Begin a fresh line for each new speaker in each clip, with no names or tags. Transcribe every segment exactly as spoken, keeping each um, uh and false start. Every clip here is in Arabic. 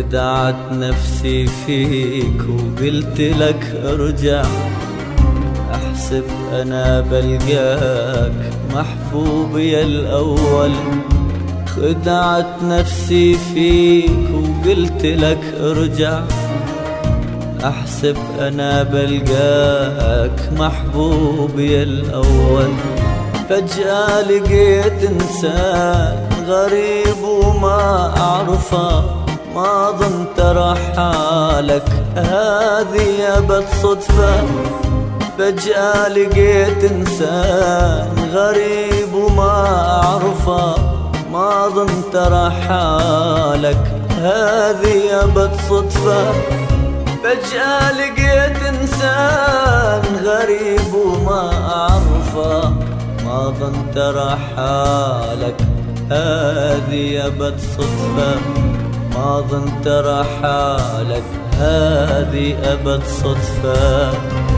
خدعت نفسي فيك وقلت لك ارجع، احسب انا بلقاك محبوبي الاول. خدعت نفسي فيك وقلت لك ارجع، احسب انا بلقاك محبوبي الاول. فجأة لقيت انسان غريب وما اعرفه، ما ظنت راح حالك هذه ابد صدفة. فجأة لقيت انسان غريب وما اعرفه، ما ظنت راح حالك هذه ابد صدفة. فجأة لقيت انسان غريب وما اعرفه، ما ظنت راح حالك هذه ابد صدفة. ما ظنت راح حالك هذه ابد صدفة.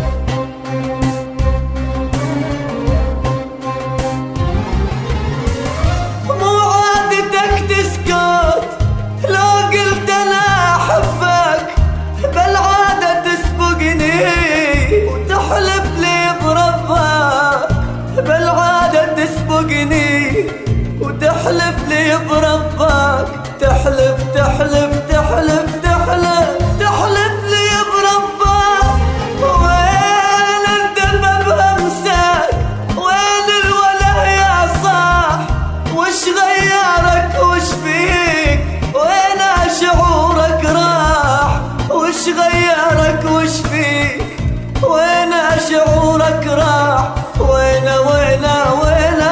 وتحلف لي بربك، تحلف تحلف تحلف تحلف تحلف لي بربك. وين انت بمسك، وين الوله يا صاح، وش غيرك وش فيك، وين شعورك راح، وش غيرك وش فيك، وين شعورك راح، وين وين وين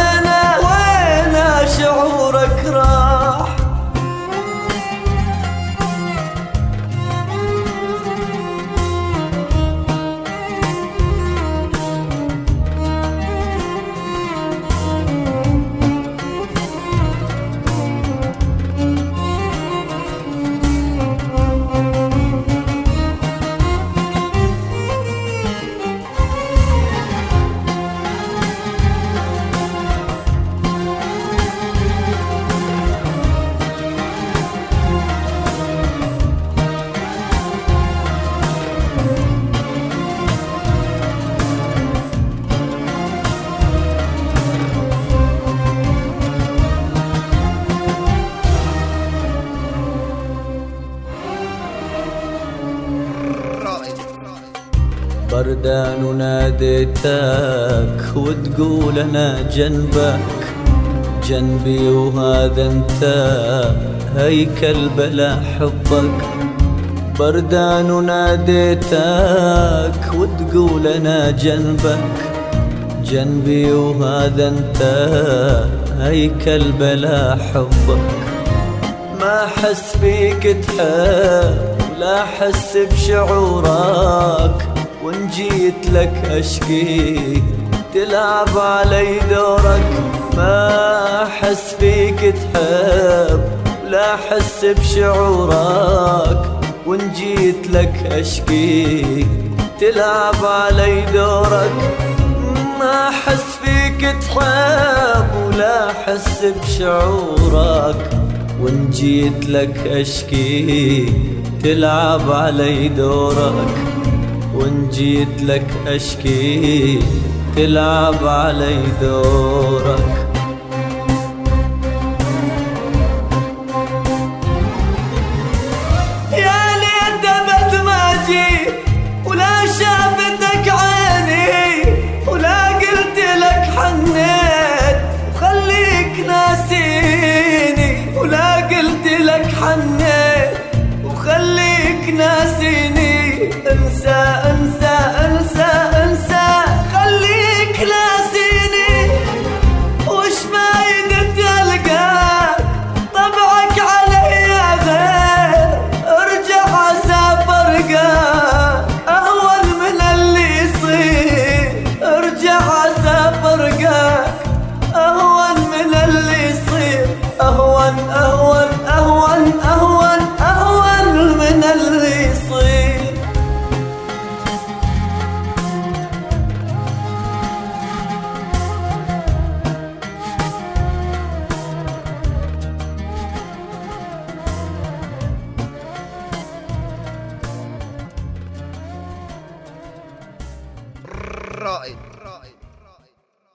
شعورك راح. بردان وناديتك وتقول انا جنبك، جنبي وهذا انت هيكل بلا حبك. بردان وناديتك وتقول انا جنبك، جنبي وهذا انت هيكل بلا حبك. ما احس فيك تحب ولا احس بشعورك، وان جيت لك اشكي تلعب علي دورك. ما احس فيك تحب ولا احس بشعورك، وان جيت لك اشكي تلعب علي دورك. ما احس فيك تحب ولا احس بشعورك، وان جيت لك اشكي تلعب علي دورك. وان جيت لك اشكي تلعب علي دورك.